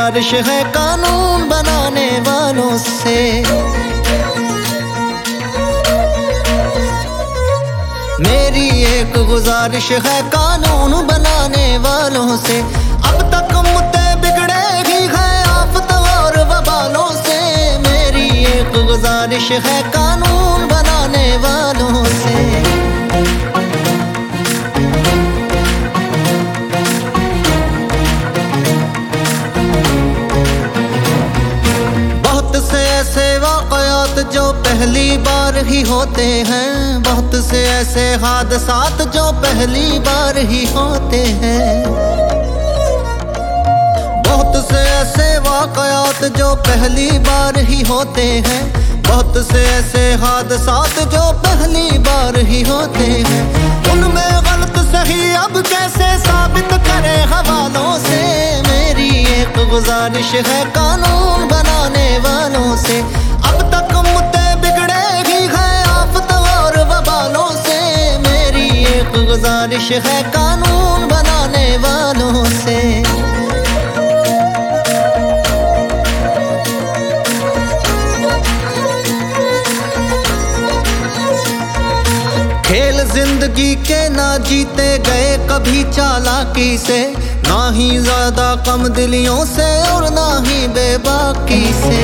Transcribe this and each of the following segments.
गुजारिश है कानून बनाने वालों से। मेरी एक गुजारिश है कानून बनाने वालों से। अब तक मुद्दे बिगड़े ही हैं आफतों और वबालों से। मेरी एक गुजारिश है कानून बनाने वालों से। ऐसे वाक़यात जो पहली बार ही होते हैं, बहुत से ऐसे हादसात जो पहली बार ही होते हैं। बहुत से ऐसे वाक़यात जो पहली बार ही होते हैं, बहुत से ऐसे हादसात जो पहली बार ही होते हैं। उनमें गलत सही अब कैसे साबित करें हवालों से। मेरी एक गुजारिश है कानून बनाने वालों से। अब तक मुद्दे बिगड़े ही हैं आफतों और वबालों से। मेरी एक गुजारिश है कानून बनाने वालों से। खेल जिंदगी के ना जीते गए कभी चालाकी से, ना ही ज्यादा कम दिलियों से और ना ही बेबाकी से।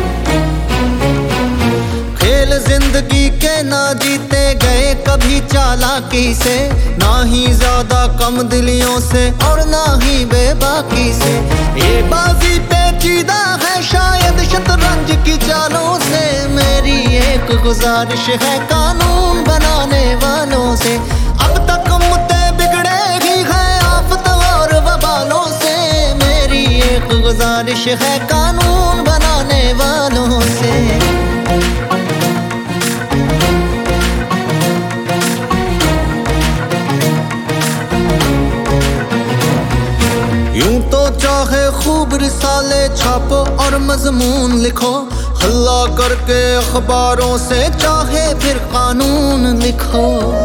खेल जिंदगी के ना जीते गए कभी चालाकी से, ना ही ज्यादा कम दिलियों से और ना ही बेबाकी से। ये बाजी पेचीदा है शायद शतरंज की चालों से। मेरी एक गुजारिश है कानून बनाने वालों से। अब तक मुद्दे बिगड़े ही हैं आफतों और वबालों से। मेरी एक गुजारिश है कानून बनाने वालों से। यूं तो चाहे खूब रिसाले छापो और मजमून लिखो, हल्ला करके अखबारों से चाहे फिर कानून लिखो।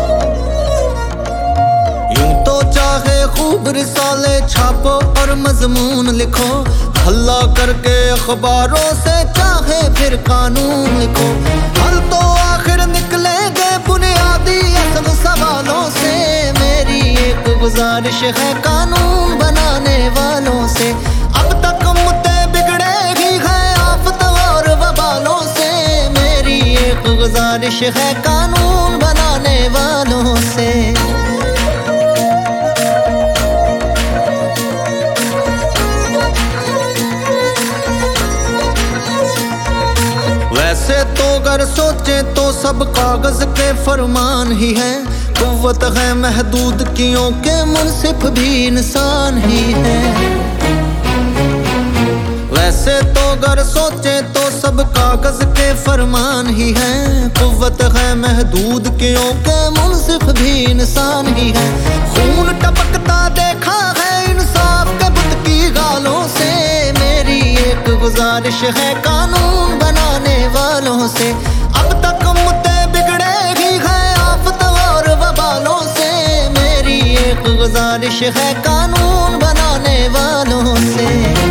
यूं तो चाहे खूब रिसाले छापो और मजमून लिखो, हल्ला करके अखबारों से चाहे फिर कानून लिखो। हल तो आखिर निकलेंगे बुनियादी असल सवालों से। मेरी एक गुजारिश है कानून बनाने वालों से। अब तक मुद्दे बिगड़े ही हैं आफतों और वबालों से। मेरी एक गुजारिश है कानून बनाने वालों से। वैसे तो अगर सोचे तो सब कागज के फरमान ही है। कुव्वत है महदूद कियों के मुनसिफ भी इंसान ही है। वैसे तो अगर सोचे तो सब कागज के फरमान ही है। कुव्वत है महदूद कियों के मुनसिफ भी इंसान ही है। खून टपकता देखा है इंसाफ के बुत की गालों से। मेरी एक गुजारिश है कानून बनाने वालों से। अब तक मुद्दे बिगड़े ही हैं आफतों और वबालों से। मेरी एक गुजारिश है कानून बनाने वालों से।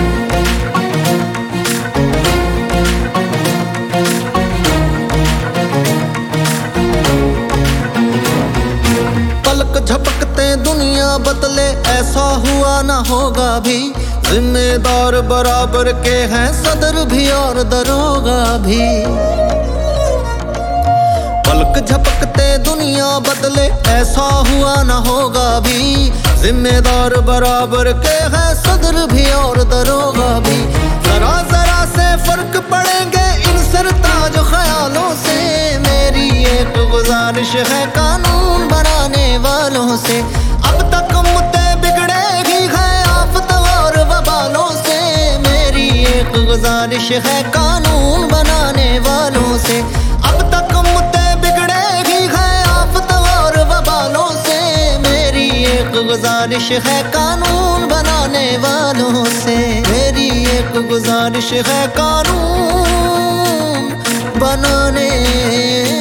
पलक झपकते दुनिया बदले ऐसा हुआ ना होगा भी। जिम्मेदार बराबर के हैं सदर भी और दरोगा भी। पलक झपकते दुनिया बदले ऐसा हुआ ना होगा भी। जिम्मेदार बराबर के हैं सदर भी और दरोगा भी। जरा जरा से फर्क पड़ेंगे इन सरताज ख्यालों से। मेरी एक गुजारिश है कानून बनाने वालों से। अब तक मुद्दे बिगड़े ही हैं आफतों और वबालों से। मेरी एक गुजारिश है कानून बनाने वालों से। अब तक मुद्दे बिगड़े ही हैं आफतों और वबालों से। मेरी एक गुजारिश है कानून बनाने वालों से। मेरी एक गुजारिश है कानून बनाने